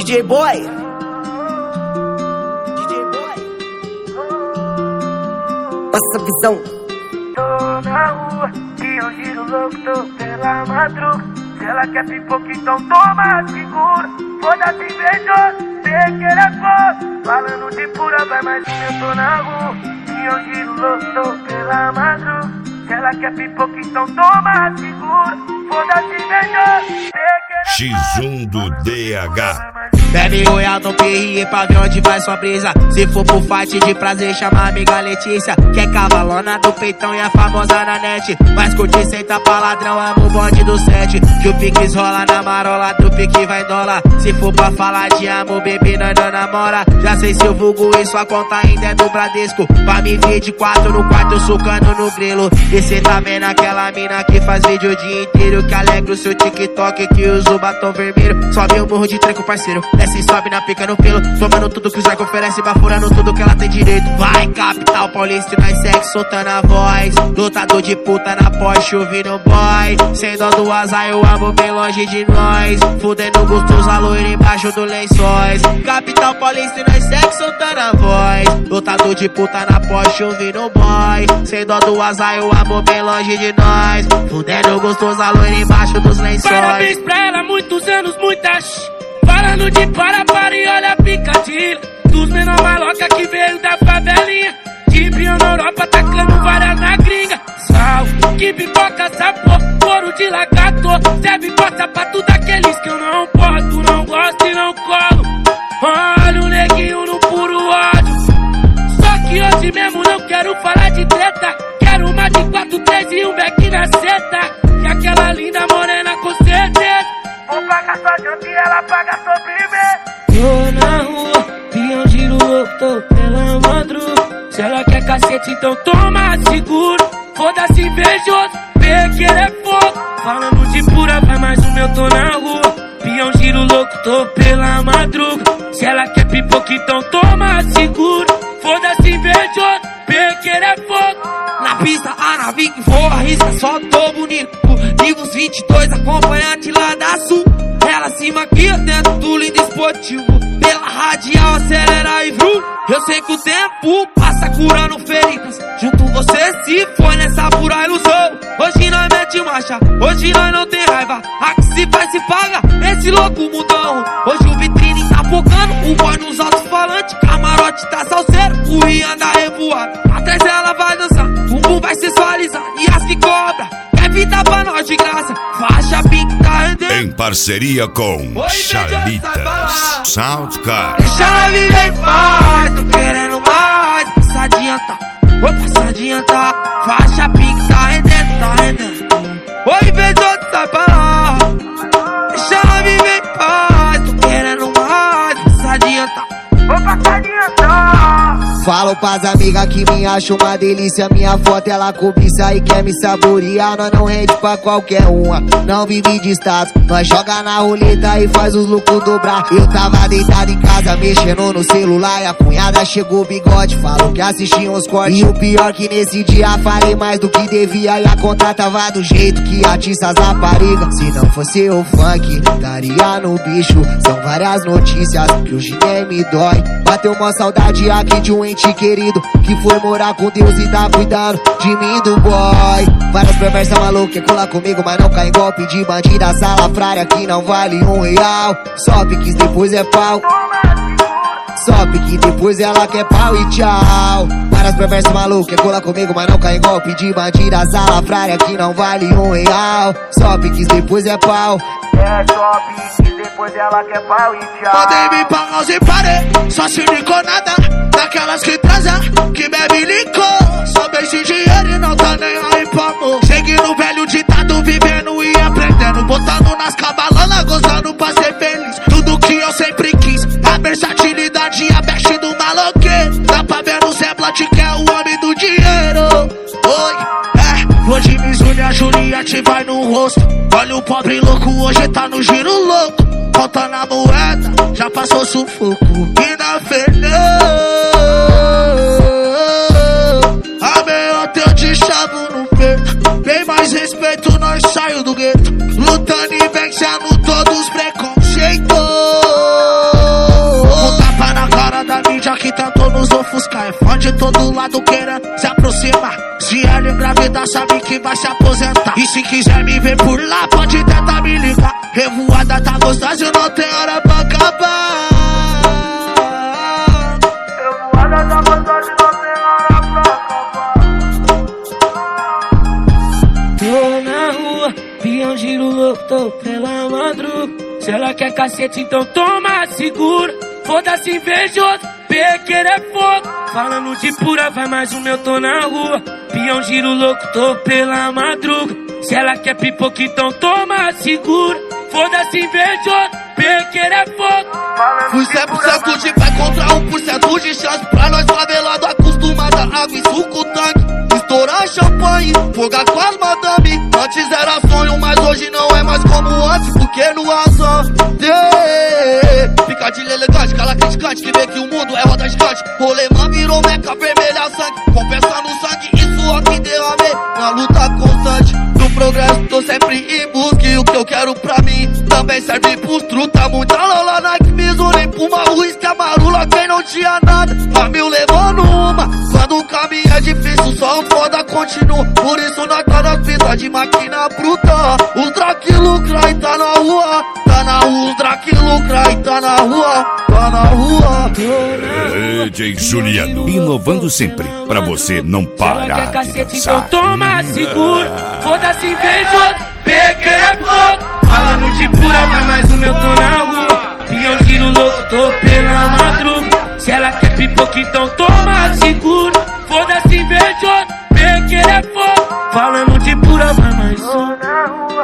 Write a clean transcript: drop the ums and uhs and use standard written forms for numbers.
DJ Boy. Passa a visão. Tô na rua, e eu giro louco, tô pela madruga. Se ela quer pipoca, então toma, segura. Foda-se, invejoso, vê que ele é foda. Falando de pura, vai, mas eu tô na rua. E eu giro louco, tô pela madruga. Se ela quer pipoca, então toma, segura. Foda-se, invejoso, vê que ele é foda. X1 do DH. Bebe royal no PRE pra ver onde vai sua brisa. Se for pro fight de prazer, chama a amiga Letícia, que é cavalona do peitão e é famosa na net. Mas curte senta pra ladrão, amo o bonde do 7. Que o piques rola na marola, do pique vai dólar. Se for pra falar de amor, bebê, nós não namora. Já sei se eu vulgo e sua conta ainda é do Bradesco. Pra me ver de 4 no quarto, sucando no grilo. E cê tá vendo aquela mina que faz vídeo o dia inteiro, que alegra o seu TikTok, que usa o batom vermelho. Sobe o morro de tranco, parceiro, desce e sobe na pica no pelo, tomando tudo que o Zarco oferece, bafurando tudo que ela tem direito. Vai, capital paulista, nós segue soltando a voz. Lutador de puta na Porsche, ouvindo boy. Sem dó do azar, eu amo bem longe de nós. Fudendo gostoso, a loira embaixo do lençóis. Capital paulista, nós segue soltando a voz. Lutador de puta na Porsche, ouvindo boy. Sem dó do azar, eu amo bem longe de nós. Fudendo gostoso, a loira embaixo dos lençóis. Parabéns pra ela, muitos anos, muitas. Falando de para e olha a picadilha. Dos menor maloca que veio da favelinha. De Bion na Europa, tacando várias na gringa. Sal, que pipoca, sabor, couro de lagarto. Serve bosta pra tudo aqueles que eu não posso, não gosto e não colo. Olha o neguinho no puro ódio. Só que hoje mesmo não quero falar de treta. Quero uma de 4, 3 e um beck na seta. E aquela linda morena com certeza. Vou pagar sua janta e ela paga sobremesa. Tô na rua, pião giro louco, tô pela madruga. Se ela quer cacete, então toma, seguro. Foda-se, invejoso, vê que ele é fogo. Falando de pura, vai, mas o meu tô na rua. Pião giro louco, tô pela madruga. Se ela quer pipoca, então toma, seguro. Foda-se, invejoso, vê que ele é fogo. Na pista, a nave que voa, arrisca, só tô bonito. Livros 22, acompanhante lá da Sul. Ela se maquia dentro do lindo esportivo. Pela radial, acelera e vrum. Eu sei que o tempo passa curando feridas. Junto você se foi nessa pura ilusão. Hoje nós mete marcha, hoje nós não tem raiva. A que se faz se paga, esse louco mundão. Hoje o vitrine tá focando, o boy nos alto-falantes. Camarote tá salseiro, o Rian da revoada. Atrás ela vai dançar, o bumbum vai sensualizar. E as que cobra, vida pra nós de graça, faixa pink tá rendendo. Em parceria com Chalitas Soundcard. Deixa ela viver em paz, tô querendo mais. Passa adianta, vou passar adianta. Faixa pink tá rendendo, tá rendendo. Oi, invejoso, sai pra lá. Deixa ela viver em paz, tô querendo mais. Passa adianta, vou passar adianta. Falo pras amigas que me acham uma delícia. Minha foto ela cobiça e quer me saborear. Nós não rende pra qualquer uma, não vive de status. Nós joga na roleta e faz os lucros dobrar. Eu tava deitado em casa mexendo no celular, e a cunhada chegou bigode, falou que assistia uns cortes. E o pior que nesse dia falei mais do que devia. E a conta tava do jeito que atiça as raparigas. Se não fosse o funk, estaria no bicho. São várias notícias que hoje nem me dói. Bateu uma saudade aqui de um ente querido que foi morar com Deus e tá cuidando de mim, do boy. Várias perversas malucas quer colar comigo, mas não cai em golpe de bandida salafrária que não vale R$1. Só piques depois é pau, só pique depois ela quer pau e tchau. Várias perversas malucas quer colar comigo, mas não cai em golpe de bandida salafrária que não vale R$1. Só piques depois é pau. É só pique, depois ela quer pau e tchau. Podem me pagar e parei, só se licou nada. Daquelas que transa, que bebe licor. Só beijo dinheiro e não tá nem aí pro amor. Seguindo o velho ditado, vivendo e aprendendo. Botando nas cabalanas, gozando pra ser feliz. Tudo que eu sempre quis, a versatilidade e a best do maloqueiro. Dá pra ver no Zé Blat que é o homem do dinheiro. Oi, hoje Mizuno a Juliette vai no rosto. Olha o pobre louco, hoje tá no giro louco. Falta na moeda, já passou sufoco. E na Fernão, a meia eu te chavo no peito. Bem mais respeito, nós saio do gueto. Lutando e vencendo todos os preconceitos. nos ofuscar. É fã de todo lado querendo se aproximar. Se ela engravidar, sabe que vai se aposentar. E se quiser me ver por lá, pode tentar me ligar. Revoada tá gostosa e não tem hora pra acabar. Revoada tá gostosa e não tem hora pra acabar. Tô na rua, pião giro louco, tô pela madruga. Se ela quer cacete, então toma, segura. Foda-se invejoso, pequeno é fogo. Falando de pura, vai mais um, eu tô na rua. Pião giro louco, tô pela madruga. Se ela quer pipoca, então toma, segura. Foda-se invejoso, pequeno é fogo. Fui 100% de pé contra 1% de chance. Pra nós favelado, acostumado a água e suco tanque. Estourar champanhe, fogar com as madame. Antes era sonho, mas hoje não é mais como antes. Porque no ação, picadilha elegante, cala criticante. Que vê que o mundo é roda gigante. Rolemã virou meca, vermelha sangue. Compensando sangue, isso aqui derramei. Na luta constante do progresso, tô sempre em busca. E o que eu quero pra mim também serve pros truta. Muita lola, Nike, Mizuno, Puma, uísque, amarula. Quem não tinha nada, a mil levando uma. Quando o caminho é difícil, só o foda continua. Por isso nós tá na fita de máquina bruta. Os Drake lucra e tá na rua. Tá na rua, os Drake lucra e tá na rua. Tá na rua. DJ Juliano, inovando sempre, pra você não parar de Então dançar. toma, segura. Foda-se invejoso, pequeno é fogo. Falando de pura, vai mais um, eu tô na rua. Pião giro louco, tô pela madruga. Se ela quer pipoca, então toma, segura. Foda-se invejoso, pequeno é fogo. Falando de pura, vai mais um.